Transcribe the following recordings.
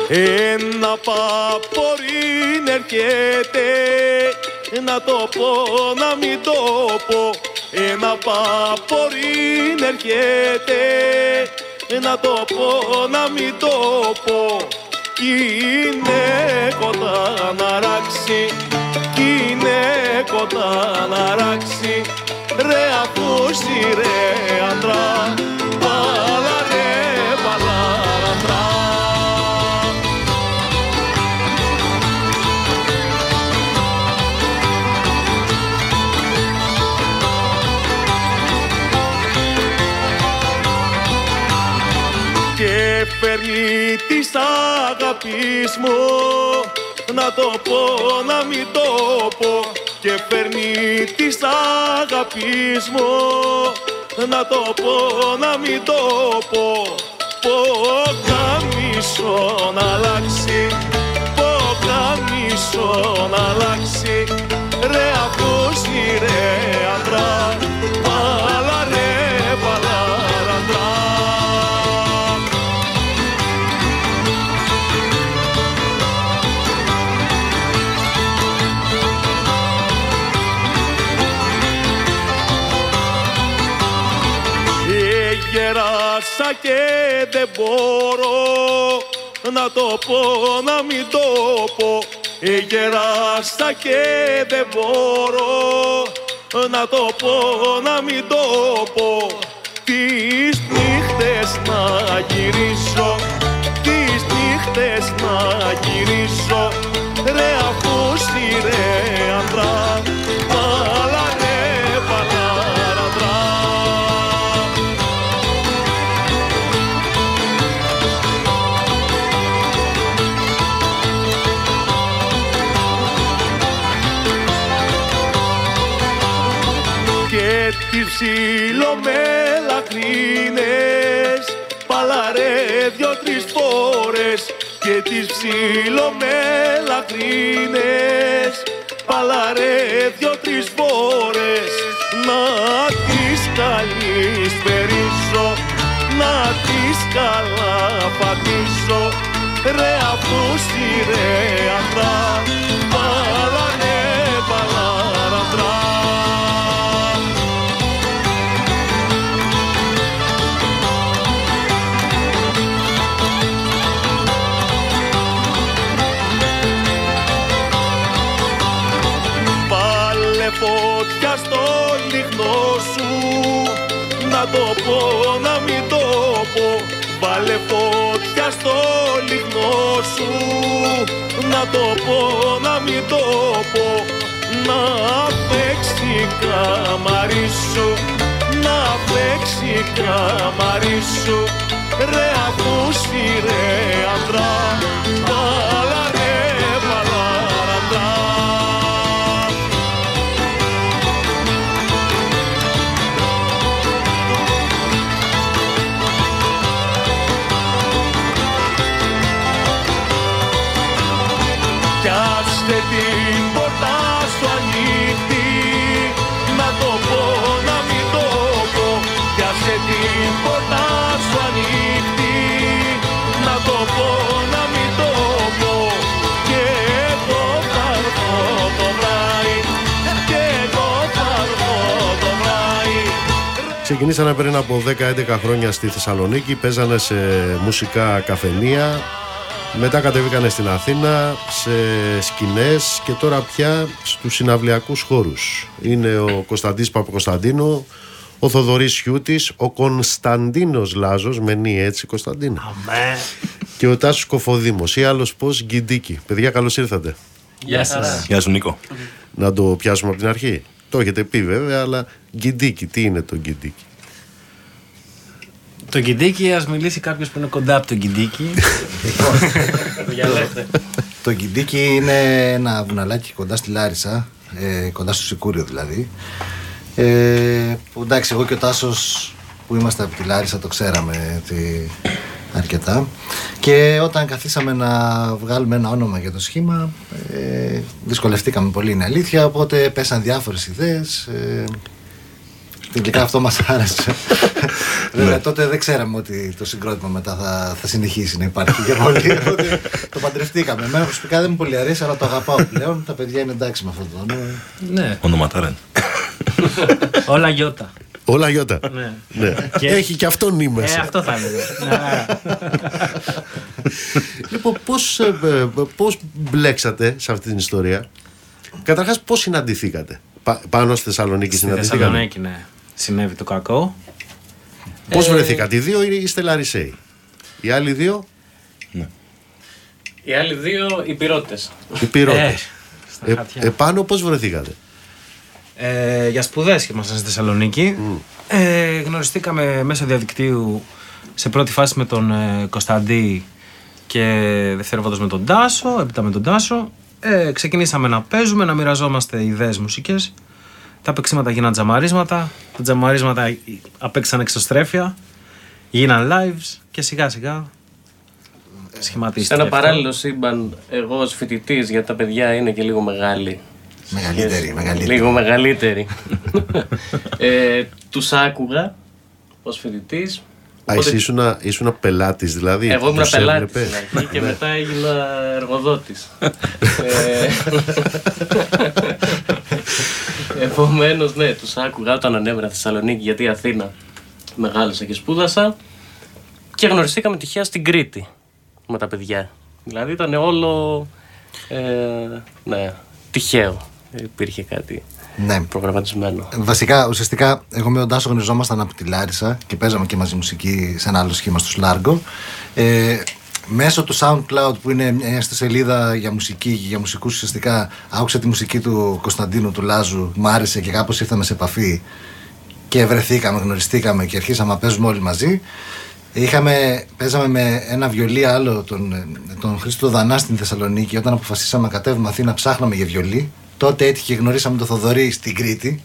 Ένα παπορήν έρχεται, να το πω να μην το πω. Ένα παπορήν έρχεται, να το πω να μην το πω. Είναι κοντά να ράξει, είναι κοντά να ράξει. Ρε ακούσει ρε άντρα, πάλα ρε παλάραντρα. Και παίρνει της αγάπης μου, να το πω να μην το πω. Και παίρνει της αγάπης μου, να το πω να μην το πω. Πω καμίσο να αλλάξει, πω καμίσο να αλλάξει. Ρε ακούσει ρε άντρα, πάλα ρε παλάραντρα. Γεράσα και δεν μπορώ να το πω να μην το πω. Γεράσα και δεν μπορώ να το πω να μην το πω. Τις νύχτες να γυρίσω, τις νύχτες να γυρίσω. Ρε ακούσει ρε άντρα, πάλα ρε παλάραντρα. Και τις ψιλομελαχρίνες παλαρέ 2-3 φορές. Και τις ψιλομελαχρίνες παλαρέ 2-3 φορές. Να τις καλησπερίσω, να τις καλαφατίσω. Ρε ακούσει ρε άντρα, παλαρέ παλάραντρα. Φωτιά στο λιχνό σου, να το πω να μην το πω. Βάλε φωτιά στο λιχνό σου, να το πω να μην το πω. Να παίξει καμαρί σου, να παίξει καμαρί σου. Ρε ακούσει ρε άντρα, πάλα ρε παλάραντρα. Πιάστε την πόρτα σου ανοιχτή, να το πω να μην το πω. Πιάστε την πόρτα σου ανοιχτή, να το πω να μην το πω. Και εγώ θα έρθω το βράδυ, και εγώ θα έρθω το βράδυ. Ξεκινήσανε πριν από 10-11 χρόνια στη Θεσσαλονίκη, παίζανε σε μουσικά καφενεία. Μετά κατεβήκανε στην Αθήνα σε σκηνές και τώρα πια στους συναυλιακούς χώρους. Είναι ο Κωνσταντής Παπακοσταντίνου, ο Θοδωρής Χιούτης, ο Κωνσταντίνος Λάζος, μενεί έτσι Κωνσταντίνο. Αμέ. Και ο Τάσος Κοφοδήμος ή άλλος πως Γκιντίκη. Παιδιά, καλώς ήρθατε. Γεια σας. Γεια σου Νίκο. Να το πιάσουμε από την αρχή. Το έχετε πει βέβαια, αλλά Γκιντίκη, τι είναι το Γκιντίκη? Το Γκιντίκη, ας μιλήσει κάποιος που είναι κοντά από το Γκιντίκη. Το Γκιντίκη είναι ένα βουναλάκι κοντά στη Λάρισα, κοντά στο Σικούριο δηλαδή. Που εντάξει, εγώ και ο Τάσος που είμαστε από τη Λάρισα το ξέραμε αρκετά. Και όταν καθίσαμε να βγάλουμε ένα όνομα για το σχήμα, δυσκολευτήκαμε πολύ, είναι αλήθεια. Οπότε πέσαν διάφορες ιδέες. Τελικά αυτό μας άρεσε. Βέβαια τότε δεν ξέραμε ότι το συγκρότημα μετά θα συνεχίσει να υπάρχει για πολύ. Το παντρευτήκαμε. Εμένα προσωπικά δεν μου πολύ αρέσει, αλλά το αγαπάω πλέον. Τα παιδιά είναι εντάξει με αυτό το όνομα. Ναι. Ονοματάρεν. Όλα γιώτα. Όλα γιώτα. Ναι. Έχει και αυτό νη μέσα. Αυτό θα έλεγα. Λοιπόν, πώς μπλέξατε σε αυτή την ιστορία? Καταρχάς, πώς συναντηθήκατε? Πάνω στη Θεσσαλονίκη Στη συναντηθήκατε? Θεσσαλονίκη, ναι. Συνέβη το κακό. Πώς βρεθήκατε? Οι δύο είστε Λαρισαίοι? Οι άλλοι δύο? Οι άλλοι δύο υπηρώτες. Υπηρώτες. Στα χαρτιά. Επάνω πώς βρεθήκατε? Για σπουδές ήμασταν στη Θεσσαλονίκη. Γνωριστήκαμε μέσω διαδικτύου σε πρώτη φάση με τον Κωνσταντή και δευτερεύοντας με τον Τάσο, έπειτα με τον Τάσο. Ξεκινήσαμε να παίζουμε, να μοιραζόμαστε ιδέες μουσικές. Τα παίξιματα γίναν τζαμαρίσματα, τα τζαμαρίσματα απέξαν εξωστρέφεια, γίναν lives και σιγά σιγά σχηματίστηκε. Σε ένα αυτό. παράλληλο σύμπαν, εγώ ως φοιτητής, γιατί τα παιδιά είναι και λίγο μεγάλοι. Μεγαλύτερη. Λίγο μεγαλύτεροι. Τους άκουγα ως φοιτητής. Εσύ ήσουν πελάτης δηλαδή? Εγώ ήμουν τους πελάτης έβλεπες? στην αρχή και μετά έγινα εργοδότης. Επομένως, ναι, τους άκουγα όταν ανέβαινα Θεσσαλονίκη, γιατί Αθήνα μεγάλωσα και σπούδασα, και γνωριστήκαμε τυχαία στην Κρήτη με τα παιδιά. Δηλαδή ήταν όλο ναι, τυχαίο. Υπήρχε κάτι προγραμματισμένο. Βασικά, ουσιαστικά, εγώ με τον Τάσο γνωριζόμασταν από τη Λάρισα και παίζαμε και μαζί μουσική σε ένα άλλο σχήμα στο Σλάργο. Μέσω του SoundCloud, που είναι μια ιστοσελίδα για μουσική και για μουσικούς, ουσιαστικά άκουσα τη μουσική του Κωνσταντίνου, του Λάζου, μου άρεσε και κάπως ήρθαμε σε επαφή και βρεθήκαμε, γνωριστήκαμε και αρχίσαμε να παίζουμε όλοι μαζί. Παίζαμε με ένα βιολί άλλο, τον Χρήστο Δανά στην Θεσσαλονίκη. Όταν αποφασίσαμε να κατέβουμε Αθήνα, ψάχναμε για βιολί. Τότε έτυχε, γνωρίσαμε τον Θοδωρή στην Κρήτη.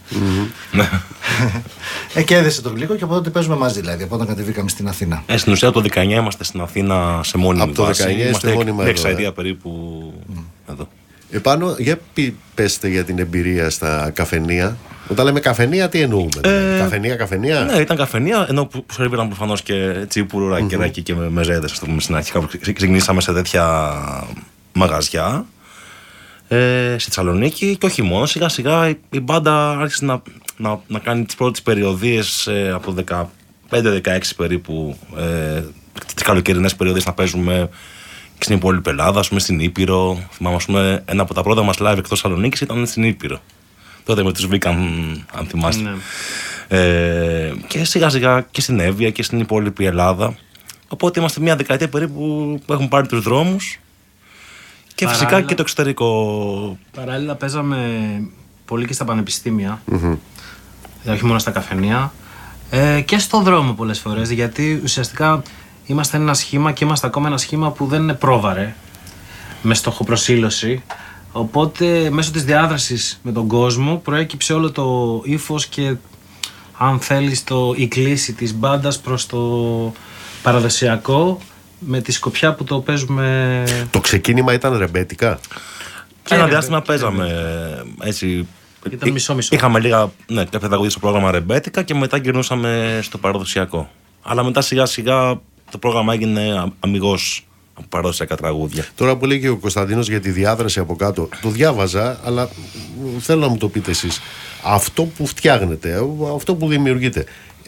Και έδεσε τον Γλύκο και από τότε παίζουμε μαζί, δηλαδή. Από όταν κατεβήκαμε στην Αθήνα. Στην ουσία το 19 είμαστε στην Αθήνα σε μόνιμη βάση. Από το 19 είστε μόνιμα εδώ. Εξαετία περίπου εδώ. Επάνω, για πέστε για την εμπειρία στα καφενεία. Όταν λέμε καφενεία, τι εννοούμε? Καφενεία. Ναι, ήταν καφενεία, ενώ που σερβίραν προφανώς και τσίπουρου, κεράκι και μεζέδες, ας το πούμε στην αρχή. Ξεκινήσαμε σε τέτοια μαγαζιά στη Θεσσαλονίκη και όχι μόνο. Σιγά σιγά η μπάντα άρχισε να κάνει τις πρώτες περιοδίες από 15-16 περίπου, τις καλοκαιρινές περιοδίες, να παίζουμε και στην υπόλοιπη Ελλάδα, ας πούμε στην Ήπειρο. Θυμάμαι, ας πούμε, ένα από τα πρώτα μας live εκτός Θεσσαλονίκης ήταν στην Ήπειρο. Τότε με τους Βίκαν, αν θυμάστε. Ναι. Και σιγά σιγά και στην Εύβοια και στην υπόλοιπη Ελλάδα. Οπότε είμαστε μια δεκαετία περίπου που έχουμε πάρει τους δρόμους. Και παράλληλα, φυσικά και το εξωτερικό. Παράλληλα παίζαμε πολύ και στα πανεπιστήμια. Όχι μόνο στα καφενεία. Και στον δρόμο πολλές φορές. Γιατί ουσιαστικά είμαστε ένα σχήμα και είμαστε ακόμα ένα σχήμα που δεν είναι πρόβαρε. Με στόχο προσήλωση. Οπότε μέσω της διάδρασης με τον κόσμο προέκυψε όλο το ύφος και, αν θέλεις, η κλίση της μπάντας προς το παραδοσιακό, με τη σκοπιά που το παίζουμε. Το ξεκίνημα ήταν ρεμπέτικα. Ένα διάστημα παίζαμε έτσι. Ήταν μισό-μισό. Είχαμε λίγα παιδαγωγία στο πρόγραμμα ρεμπέτικα και μετά γυρνούσαμε στο παραδοσιακό. Αλλά μετά σιγά σιγά το πρόγραμμα έγινε αμιγώς από παραδοσιακά τραγούδια. Τώρα που λέει και ο Κωνσταντίνος για τη διάδραση από κάτω, το διάβαζα, αλλά θέλω να μου το πείτε εσείς. Αυτό που φτιάχνετε, αυτό που δημιουργείτε,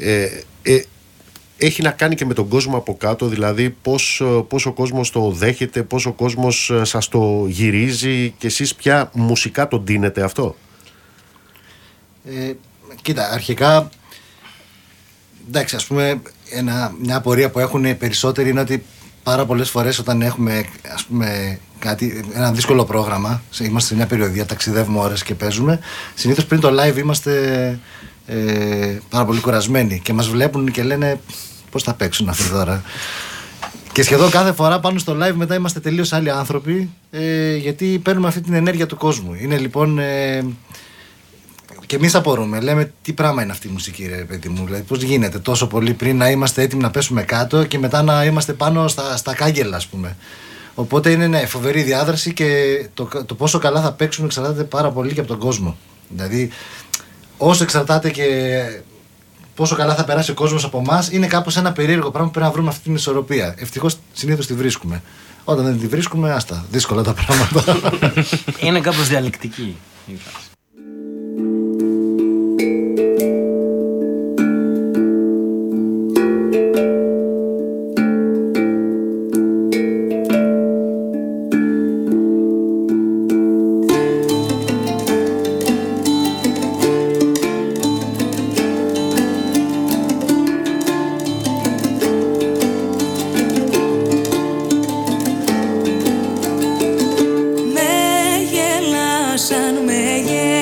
έχει να κάνει και με τον κόσμο από κάτω, δηλαδή πώς ο κόσμος το δέχεται, πώς ο κόσμος σας το γυρίζει και εσείς πια μουσικά τον ντύνετε αυτό? Κοίτα, αρχικά, εντάξει, ας πούμε, μια απορία που έχουν οι περισσότεροι είναι ότι πάρα πολλές φορές όταν έχουμε, ας πούμε, ένα δύσκολο πρόγραμμα, είμαστε σε μια περιοδία, ταξιδεύουμε ώρες και παίζουμε, συνήθως πριν το live είμαστε πάρα πολύ κουρασμένοι και μας βλέπουν και λένε πώς θα παίξουν αυτοί τώρα. Και σχεδόν κάθε φορά πάνω στο live μετά είμαστε τελείως άλλοι άνθρωποι, γιατί παίρνουμε αυτή την ενέργεια του κόσμου. Είναι λοιπόν... Και εμείς απορούμε, λέμε τι πράγμα είναι αυτή η μουσική, ρε παιδί μου. Δηλαδή, πώς γίνεται τόσο πολύ πριν να είμαστε έτοιμοι να πέσουμε κάτω και μετά να είμαστε πάνω στα κάγκελα, ας πούμε. Οπότε είναι φοβερή διάδραση και το πόσο καλά θα παίξουμε εξαρτάται πάρα πολύ και από τον κόσμο. Δηλαδή, όσο εξαρτάται και πόσο καλά θα περάσει ο κόσμος από εμάς, είναι κάπως ένα περίεργο πράγμα που πρέπει να βρούμε αυτή την ισορροπία. Ευτυχώς συνήθως τη βρίσκουμε. Όταν δεν τη βρίσκουμε, άστα, δύσκολα τα πράγματα. Είναι κάπως διαλεκτική η φάση. Με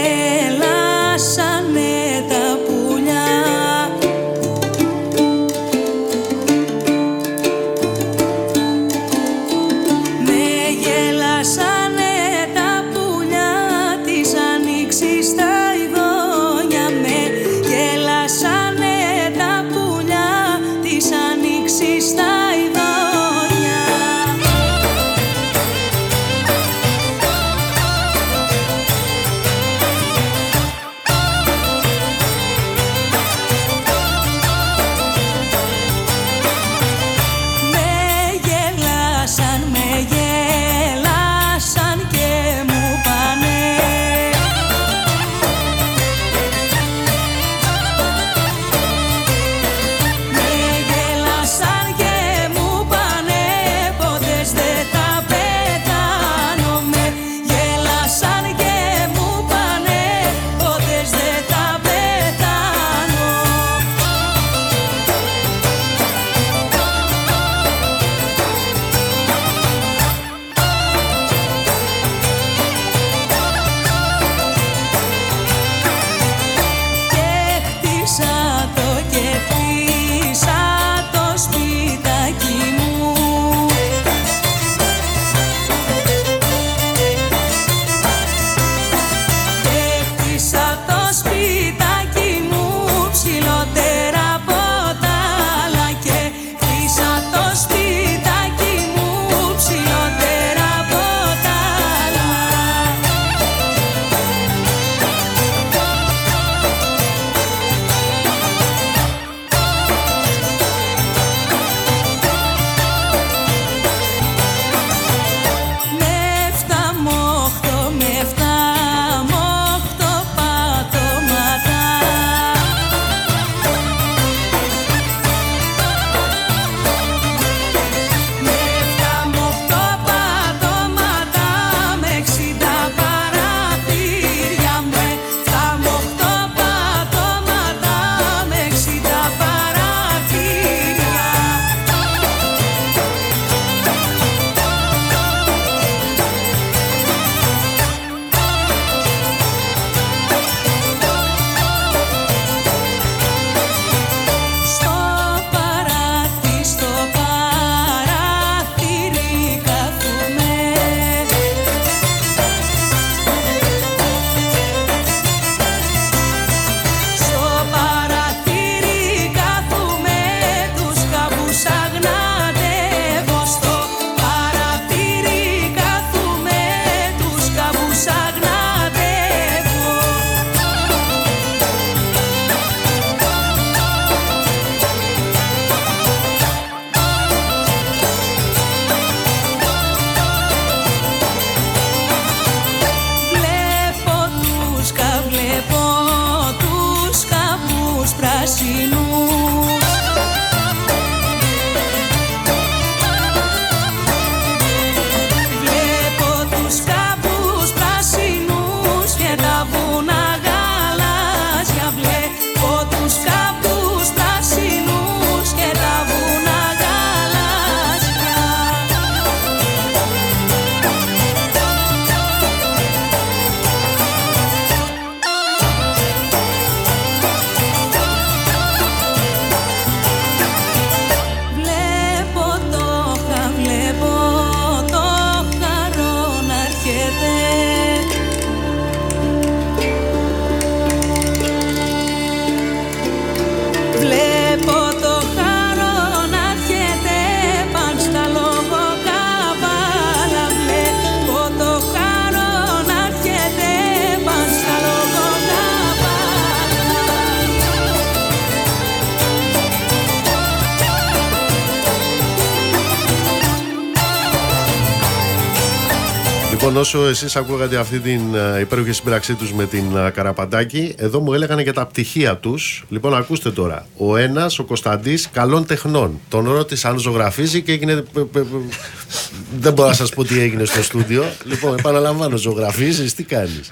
Λοιπόν, όσο εσείς ακούγατε αυτή την υπέροχη σύμπραξή τους με την Καραπαντάκη, εδώ μου έλεγανε για τα πτυχία τους. Λοιπόν, ακούστε τώρα. Ο ένας, ο Κωνσταντής, καλών τεχνών. Τον ρώτησα αν ζωγραφίζει και έγινε. Δεν μπορώ να σας πω τι έγινε στο στούντιο. Λοιπόν, επαναλαμβάνω, ζωγραφίζεις, τι κάνεις?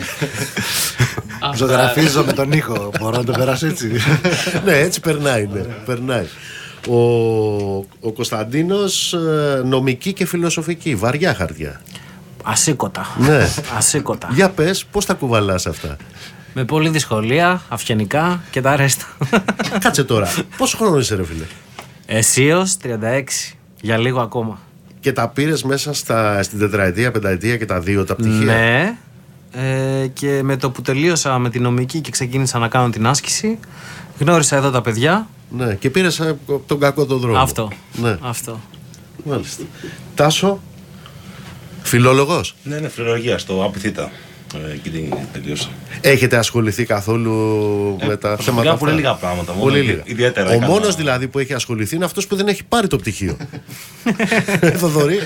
Ζωγραφίζω με τον ήχο. Μπορώ να το περάσω έτσι? Ναι, έτσι περνάει. Ναι, περνάει. Ο Κωνσταντίνος, νομική και φιλοσοφική, βαριά χαρτιά. Ασήκωτα. Ναι. Ασήκωτα. Για πες, πώς τα κουβαλάς αυτά? Με πολλή δυσκολία, αυγενικά και τα ρέστα. Κάτσε τώρα, πόσο χρόνο είσαι, ρε φίλε? Εσείως 36. Για λίγο ακόμα. Και τα πήρες μέσα στην τετραετία, πενταετία και τα δύο τα πτυχία? Ναι. Και με το που τελείωσα με τη νομική και ξεκίνησα να κάνω την άσκηση, γνώρισα εδώ τα παιδιά. Ναι, και πήρες τον κακό τον δρόμο. Αυτό. Ναι. Αυτό. Μάλιστα. Τάσο, φιλόλογος. Ναι, φιλολογία στο Απιθύτα. Εκεί την τελείωσα. Έχετε ασχοληθεί καθόλου με τα θέματα αυτά? Πολύ λίγα πράγματα. Πολύ λίγα. Ιδιαίτερα. Ο μόνος δηλαδή που έχει ασχοληθεί είναι αυτός που δεν έχει πάρει το πτυχίο. Θοδωρή.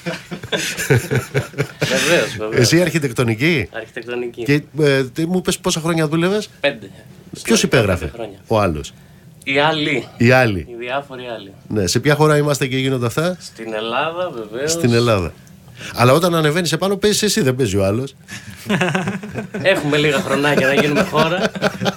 Βεβαίως. Εσύ αρχιτεκτονική. Αρχιτεκτονική. Και τι μου είπες, πόσα χρόνια δούλευες? 5. Ποιος υπέγραφε? Ο άλλος? Οι άλλοι. Οι άλλοι. Οι διάφοροι άλλοι. Ναι, σε ποια χώρα είμαστε και γίνονται αυτά? Στην Ελλάδα, βεβαίως. Στην Ελλάδα. Αλλά όταν ανεβαίνεις επάνω παίζεις εσύ, δεν παίζει ο άλλος. Έχουμε λίγα χρονάκια να γίνουμε χώρα.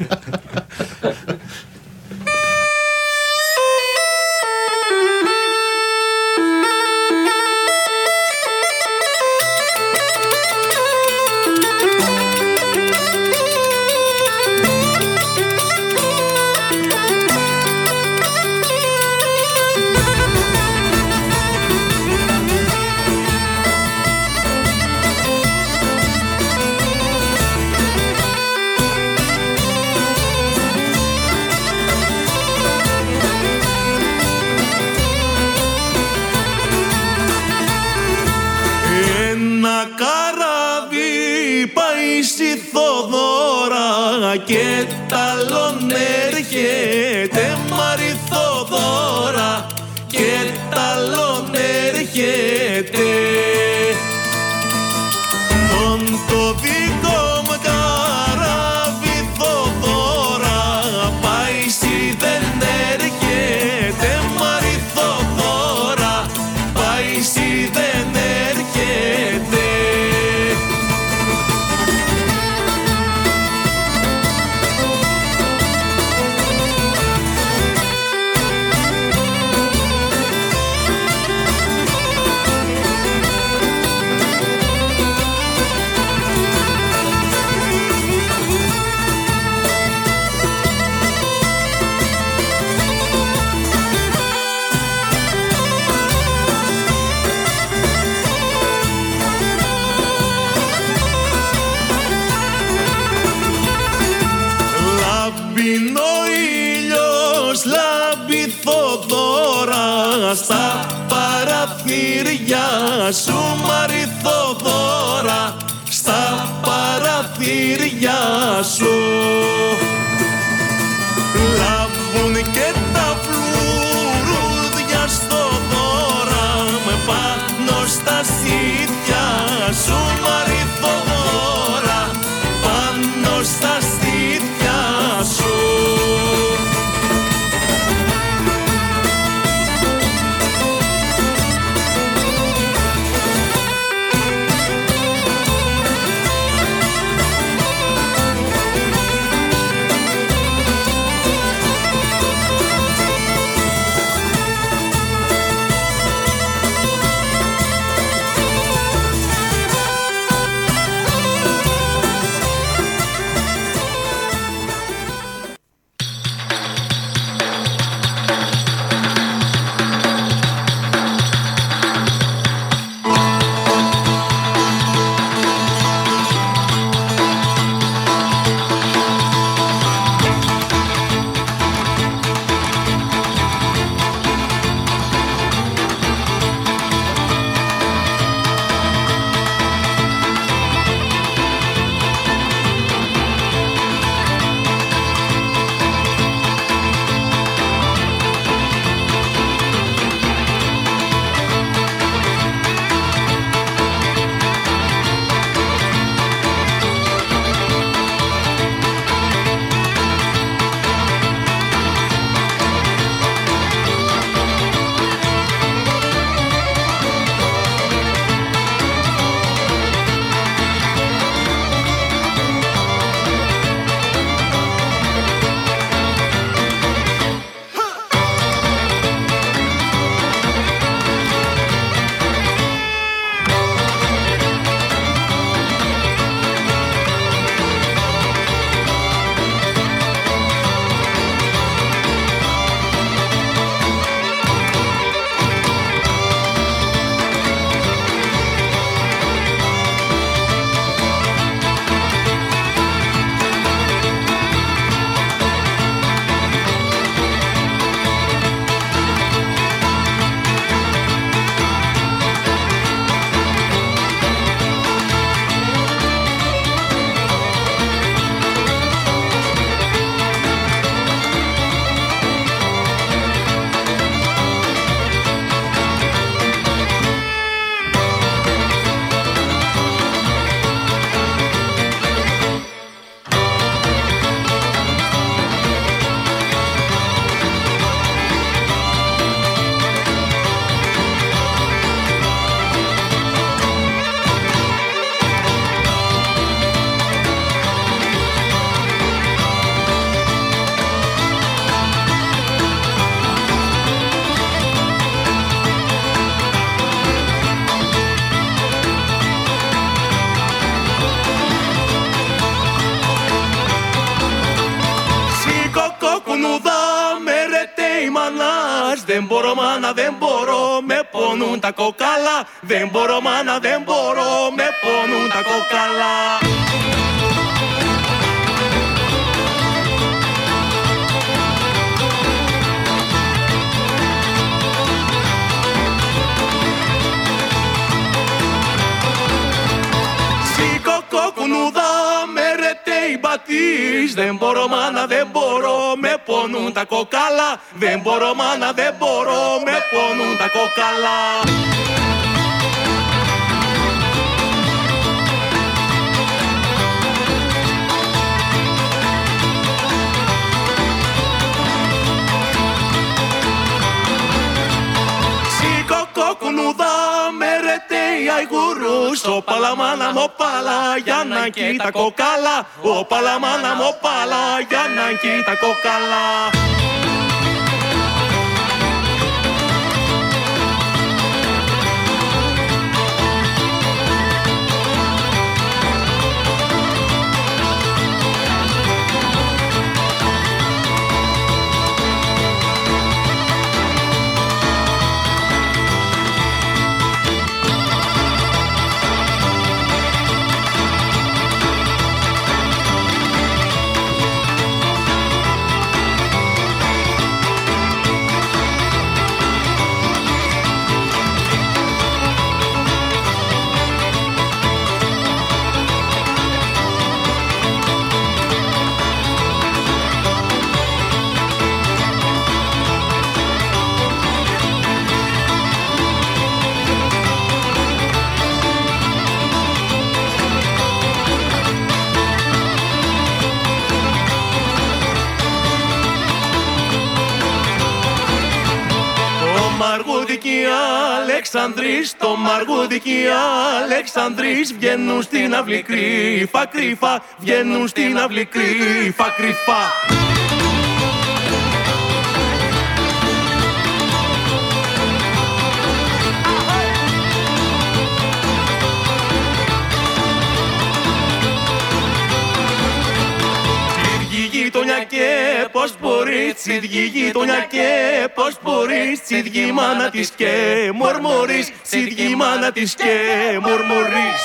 Και ταλόν έρχεται Μαριθοδόρα, και ταλόν έρχεται. Μον το δικό μου καράβι Θοδόρα, πάει σι δεν έρχεται Μαριθοδόρα, πάει σι δεν έρχεται. Στα παραθύρια σου Μαριθοδόρα, στα παραθύρια σου λάβουν και τα φλουρούδια στο δώρα, με πάνω στα σίδια σου Μαριθοδόρα, πάνω στα σίδια σου. Δεν μπορώ μάνα, δεν μπορώ, με πονούν τα κόκαλα. Δεν μπορώ μάνα, δεν μπορώ, με πονούν τα κόκαλα. Σήκω κοκκουνούδα, με ρετέι μπατής. Δεν μπορώ μάνα, δεν μπορώ, με πονούν τα κόκαλα. Δεν μπορώ μάνα, δεν μπορώ, με πονούν τα κόκαλα. Κοκκουνούδα, με ρετέι αϊγουρούς. Ο παλαμάνα μου πάλα, για να κοίτα κοκάλα. Ο παλαμάνα μου πάλα, για να κοίτα κοκάλα. Αλεξανδρής, το Μαργούδικη Αλεξανδρής βγαίνουν στην αυλή κρύφα κρύφα, βγαίνουν στην αυλή κρύφα κρύφα. Γειτονιά και πώς μπορείς, τσιδιή γειτονιά και πώς μπορείς, τσιδιή μάνα της και μορμορείς, τσιδιή μάνα της και μορμορείς.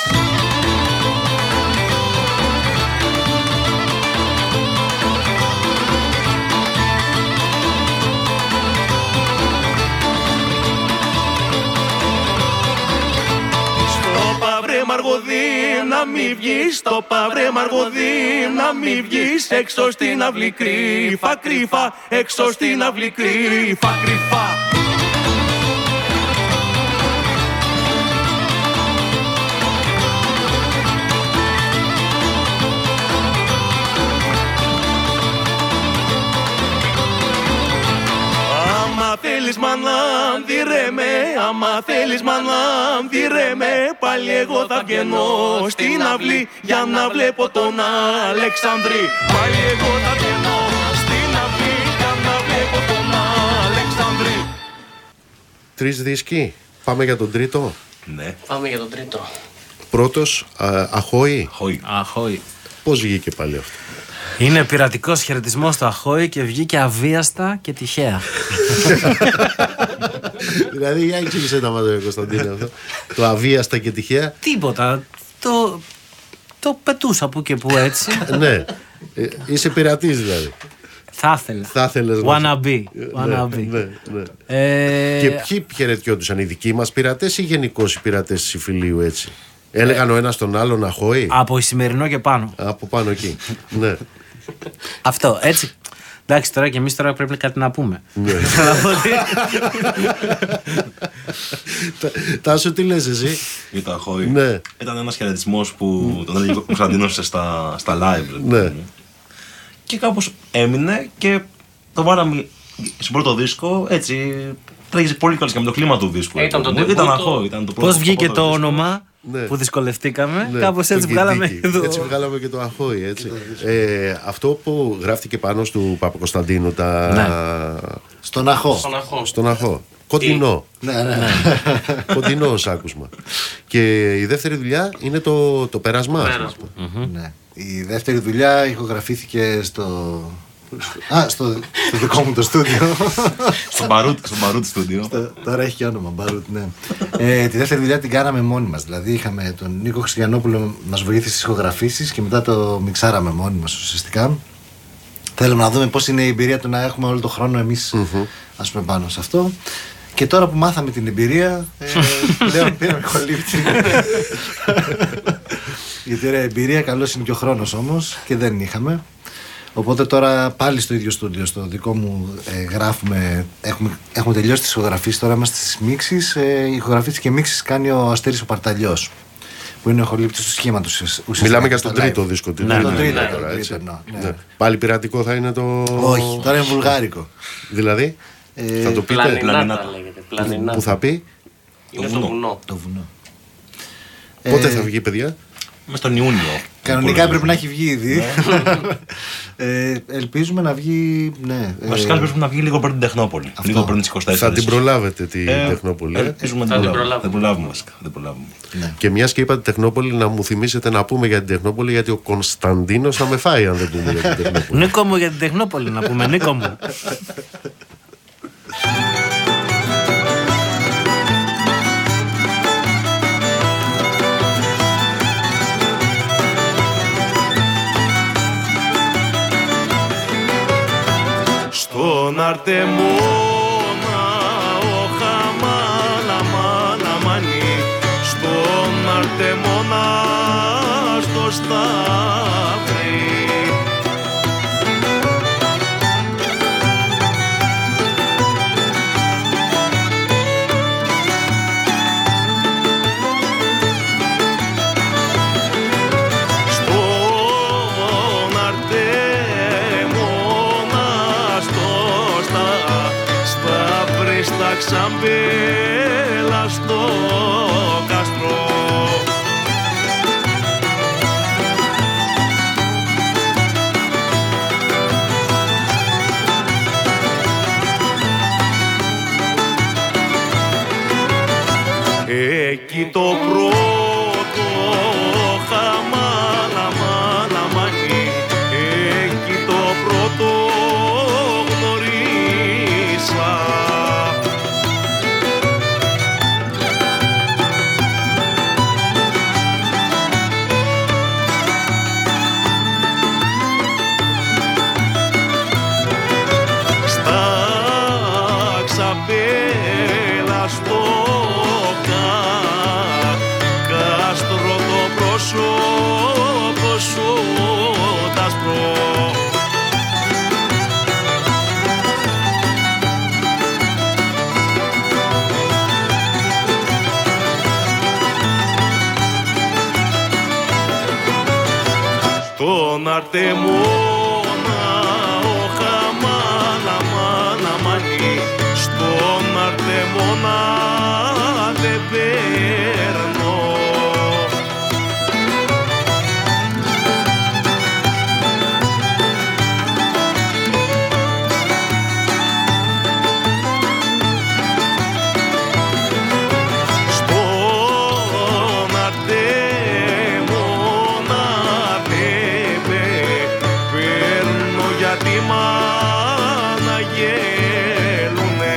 Μαργωδί να μη βγεις, στο παυρέ Μαργωδί να μη βγεις, έξω στην αυλή κρύφα κρύφα, έξω στην αυλή κρύφα κρύφα. Άμα θέλεις μανάμ διρέ με, άμα θέλεις μανάμ διρέ με, πάλι εγώ θα βγαίνω στην αυλή για να βλέπω τον Αλεξανδρή. Πάλι εγώ θα βγαίνω στην αυλή για να βλέπω τον Αλεξανδρή. 3 δίσκοι, πάμε για τον τρίτο. Ναι. Πάμε για τον τρίτο. Πρώτος, Αχόη. Αχόη. Πώς βγήκε πάλι αυτό? Είναι πειρατικός χαιρετισμός στο Αχόη και βγήκε αβίαστα και τυχαία. Δηλαδή, για εξήγησε τα μάτια, Κωνσταντίνε, αυτό. Το αβίαστα και τυχαία. Τίποτα. Το πετούσα που και που έτσι. Ναι. Είσαι πειρατής δηλαδή. Θα ήθελα. Θα ήθελες. Wannabe. Ναι. Και ποιοι χαιρετιόντουσαν, οι δικοί μας πειρατές ή γενικώς οι πειρατές της Ιφιλίου, έτσι? Έλεγαν ο ένας τον άλλον Αχόη. Από Ισημερινό και πάνω. Από πάνω εκεί. Ναι. Αυτό, έτσι. Εντάξει, τώρα και εμείς τώρα πρέπει κάτι να πούμε. Ναι. Τάσο, τι λες εσύ? Για το Αχόη. Ναι. Ήταν ένας χαιρετισμός που τον έλεγε ο Κωνσταντίνος στα live. Ναι. Και κάπως έμεινε και το βάλαμε στον πρώτο δίσκο, έτσι. Τρέχει πολύ καλά και με το κλίμα του δίσκου. Ήταν Αχόη. Πώς βγήκε το όνομα? Ναι. Που δυσκολευτήκαμε, ναι, κάπως έτσι βγάλαμε εδώ. Έτσι βγάλαμε και το Αχόη, έτσι. Αυτό που γράφτηκε πάνω του Παπακοσταντίνου ναι. Στον Αχώ. Στον Αχώ. Κοντινό. Ναι. Κοντινό ως άκουσμα. Και η δεύτερη δουλειά είναι το πέρασμα. Ναι. Η δεύτερη δουλειά ηχογραφήθηκε στο Στο δικό μου το στούντιο. Στον Μπαρούτ στούντιο. Τώρα έχει και όνομα, Μπαρούτ, ναι. Τη δεύτερη δουλειά την κάναμε μόνοι μας. Δηλαδή είχαμε τον Νίκο Χριστιανόπουλο, μας βοήθησε στις ηχογραφήσεις και μετά το μιξάραμε μόνοι μας ουσιαστικά. Θέλουμε να δούμε πώς είναι η εμπειρία του να έχουμε όλο τον χρόνο εμείς, ας πούμε, πάνω σε αυτό. Και τώρα που μάθαμε την εμπειρία, πλέον πήραμε ηχολήπτη. Γιατί ωραία εμπειρία, καλός είναι και ο χρόνος όμως και δεν είχαμε. Οπότε τώρα πάλι στο ίδιο στούντιο, στο δικό μου, γράφουμε, έχουμε τελειώσει τις ηχογραφίες, τώρα είμαστε στις μίξεις. Οι ηχογραφίες και μίξεις κάνει ο Αστέρης ο Παρταλιός, που είναι ο ηχολήπτης του σχήματος. Μιλάμε για τον τρίτο δίσκο. Τον τρίτο, Πάλι πειρατικό θα είναι το... Όχι, τώρα είναι βουλγάρικο. Δηλαδή, θα το πείτε? Πλανινάτα λέγεται. Που θα πει? Είναι το βουνό. Το βουνό. Πότε θα βγει, παιδιά? Μες τον Ιούνιο. Κανονικά πρέπει να έχει βγει ήδη. Ελπίζουμε να βγει. Ναι, βασικά ελπίζουμε να βγει λίγο πριν την Τεχνόπολη. Λίγο πριν τις 24. Θα την προλάβετε την Τεχνόπολη. Ελπίζουμε να την προλάβουμε βασικά. Ναι. Και μιας και είπατε Τεχνόπολη, να μου θυμίσετε να πούμε για την Τεχνόπολη, γιατί ο Κωνσταντίνος θα με φάει αν δεν πούμε για την Τεχνόπολη. Νίκο μου, για την Τεχνόπολη να πούμε, Νίκο μου. Στον Αρτεμόνα ο Χαμάλαμαναμανί, στον Αρτεμόνα στο Σταυρί. Ξαμπέλα στο κάστρο. Εκεί το πρώτο χαμάλαμαναμανί, εκεί το πρώτο γνωρίσα. Ξαμπέλα στο κάστρο το πρόσωπο σου τ' στον Αρτεμόνα ο Χαμάλαμαναμανί, στον Αρτεμόνα δεν παίρνω. Στον Αρτεμόνα δεν παίρνω, γιατί μάνα γέλουνε.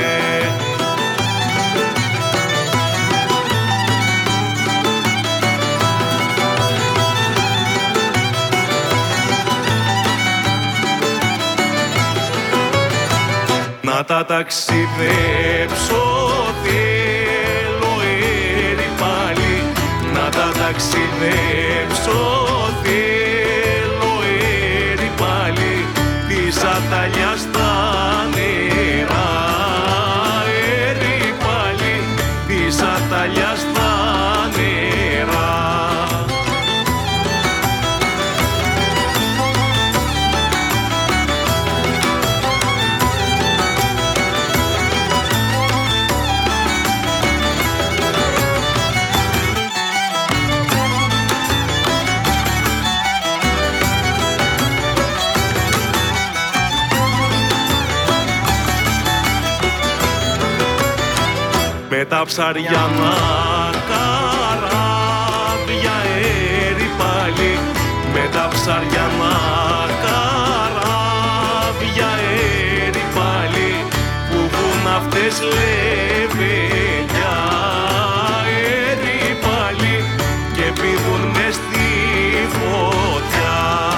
Να τα ταξιδέψω θέλω πάλι, να τα ταξιδέψω θέλω πάλι, της αταλιάς στα νερά πάλι, της αταλιάς στα νερά. Με τα ψαριά να καράβια πάλι, με τα ψαριά να καράβια της λεβενιά έρει πάλι και πηδούν μες στη φωτιά.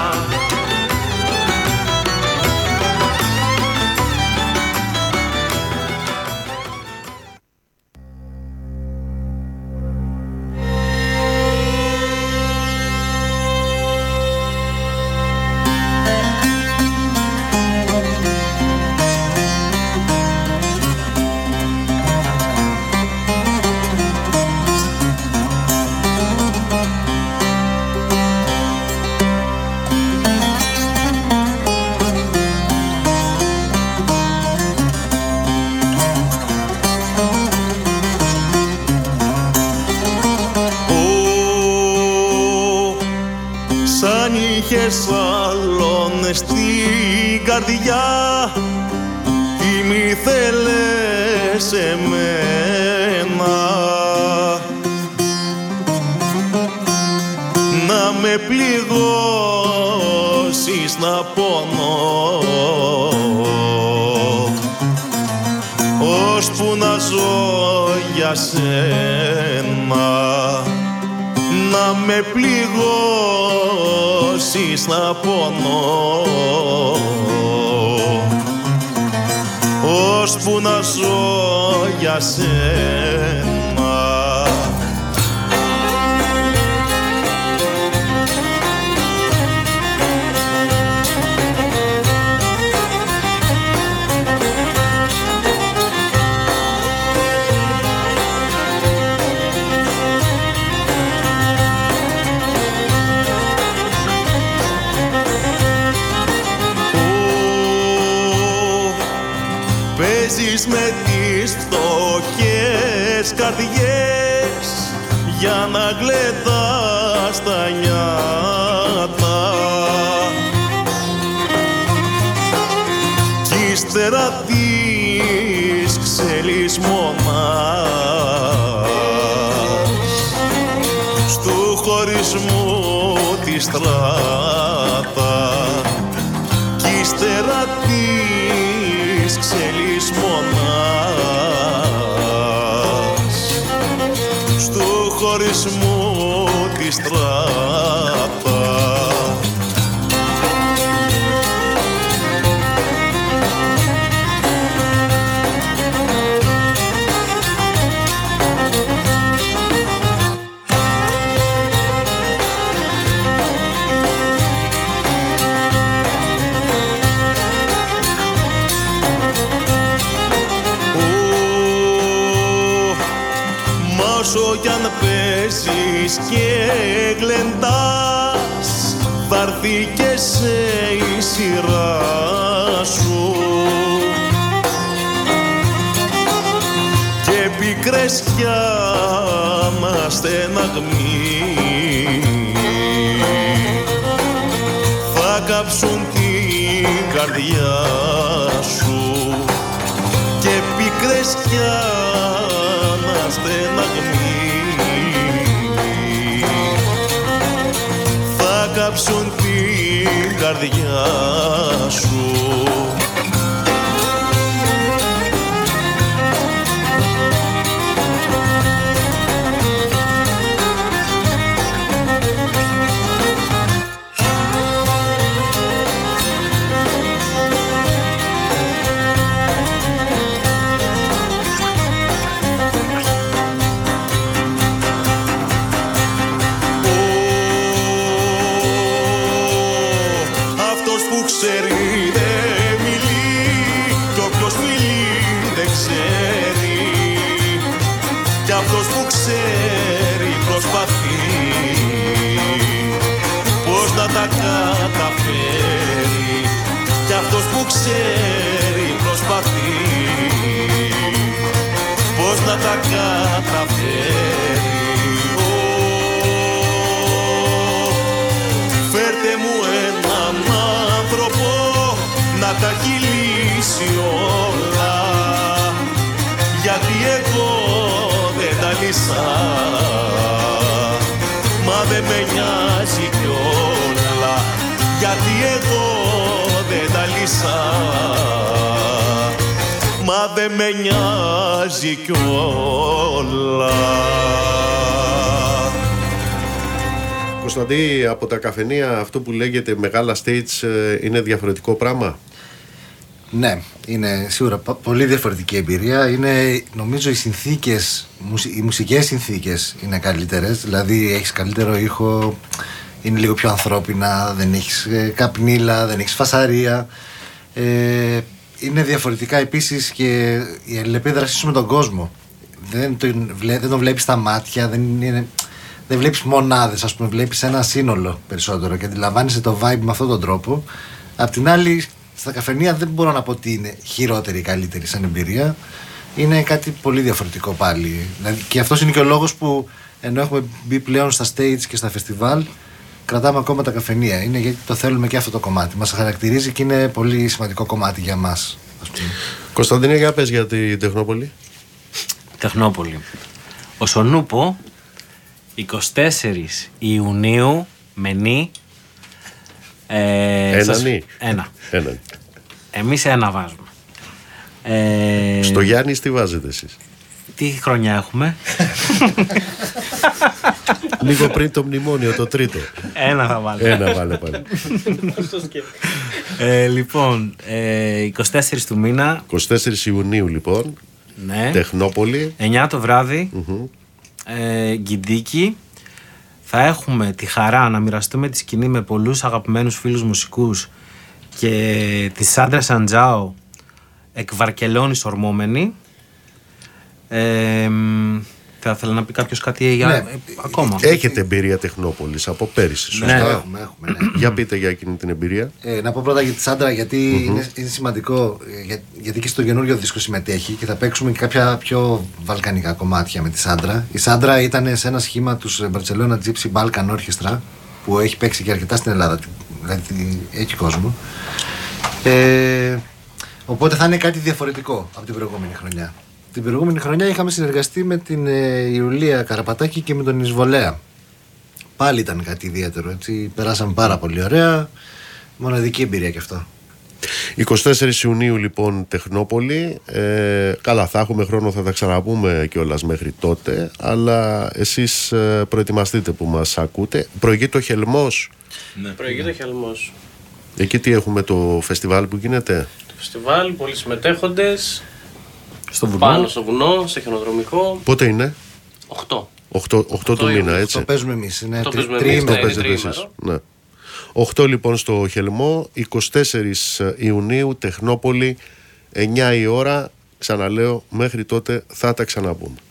Σαλώνες στην καρδιά τι μη θέλες εμένα, να με πληγώσεις να πονώ ώσπου να ζω για σένα, να με πληγώσεις να πονώ ώσπου να ζω για σένα. Με τις φτωχές καρδιές για να γλεντάς τα νιάτα κι ύστερα της ξέλης μονάς στου χωρισμού τη στράτα κι ύστερα της ξέλης μονάς στου χωρισμού τη στράτα. Όσο κι αν παίζεις και γλεντάς θα'ρθεί και σε η σειρά σου και πικρές κι αναστεναγμοί θα κάψουν την καρδιά σου και πικρές κι αναστεναγμοί θα κάψουν την καρδιά σου. Τα καταφέρει κι αυτός που ξέρει προσπαθεί πώς να τα καταφέρει. Φέρτε μου έναν άνθρωπο να τα έχει λύσει όλα, γιατί εγώ δεν τα λύσα, μα δεν με νοιάζει κιόλα, γιατί εγώ δεν τα λύσα, μα δεν με νοιάζει κιόλα. Κωνσταντή, από τα καφενεία αυτό που λέγεται μεγάλα stage είναι διαφορετικό πράγμα? Ναι, είναι σίγουρα πολύ διαφορετική εμπειρία. Είναι, νομίζω, οι μουσικές συνθήκες είναι καλύτερες. Δηλαδή έχεις καλύτερο ήχο, είναι λίγο πιο ανθρώπινα, δεν έχεις καπνίλα, δεν έχεις φασαρία. Είναι διαφορετικά επίσης και η αλληλεπίδρασή σου με τον κόσμο. Δεν τον βλέπεις στα μάτια, δεν βλέπεις μονάδες, ας πούμε, βλέπεις ένα σύνολο περισσότερο και αντιλαμβάνεσαι το vibe με αυτόν τον τρόπο. Απ' την άλλη, στα καφενεία δεν μπορώ να πω ότι είναι χειρότερη ή καλύτερη σαν εμπειρία. Είναι κάτι πολύ διαφορετικό πάλι. Δηλαδή, και αυτός είναι και ο λόγος που, ενώ έχουμε μπει πλέον στα stage και στα φεστιβάλ, κρατάμε ακόμα τα καφενεία. Είναι γιατί το θέλουμε και αυτό το κομμάτι. Μας χαρακτηρίζει και είναι πολύ σημαντικό κομμάτι για μας. Κωνσταντίνε, για πες για την Τεχνόπολη. Τεχνόπολη. Ο Σονούπο, 24 Ιουνίου, Μενή. Ένα. Εμείς ένα βάζουμε. Στο Γιάννης τι βάζετε εσείς? Τι χρονιά έχουμε? Λίγο πριν το μνημόνιο, το τρίτο. Ένα θα βάλουμε. Ένα βάλε πάλι. Λοιπόν, 24 του μήνα. 24 Ιουνίου λοιπόν. Ναι. Τεχνόπολη. 9 το βράδυ. Γκιντίκι. Θα έχουμε τη χαρά να μοιραστούμε τη σκηνή με πολλούς αγαπημένους φίλους μουσικούς και τη Σάντρα Σαντζάο, εκ Βαρκελόνης ορμόμενη. Θα ήθελα να πει κάποιος κάτι ακόμα. Έχετε εμπειρία Τεχνόπολης από πέρυσι, σωστά? Ναι, έχουμε, ναι. Για πείτε για εκείνη την εμπειρία. Να πω πρώτα για τη Σάντρα, γιατί είναι σημαντικό, γιατί και στο καινούριο δίσκο συμμετέχει και θα παίξουμε και κάποια πιο βαλκανικά κομμάτια με τη Σάντρα. Η Σάντρα ήταν σε ένα σχήμα τους Barcelona Gypsy Balkan Orchestra, που έχει παίξει και αρκετά στην Ελλάδα, δηλαδή έχει κόσμο. Οπότε θα είναι κάτι διαφορετικό από την προηγούμενη χρονιά. Την προηγούμενη χρονιά είχαμε συνεργαστεί με την Ιουλία Καραπατάκη και με τον Ισβολέα. Πάλι ήταν κάτι ιδιαίτερο, έτσι. Περάσαμε πάρα πολύ ωραία. Μοναδική εμπειρία κι αυτό. 24 Ιουνίου λοιπόν Τεχνόπολη. Καλά, θα έχουμε χρόνο, θα τα ξαναπούμε κιόλας μέχρι τότε. Αλλά εσείς προετοιμαστείτε που μας ακούτε. Προηγείται ο Χελμός. Ναι. Προηγείται ο Χελμός. Εκεί τι έχουμε, το φεστιβάλ που γίνεται? Το φεστιβάλ, πολλοί συμμετέχοντες. Στο βουνό. Πάνω στο βουνό, σε χιονοδρομικό. Πότε είναι? 8 του μήνα, έτσι. Το παίζουμε εμείς. Είναι το παίζουμε τριήμερο. Ναι. 8 λοιπόν στο Χελμό, 24 Ιουνίου Τεχνόπολη, 9 η ώρα. Ξαναλέω, μέχρι τότε θα τα ξαναπούμε.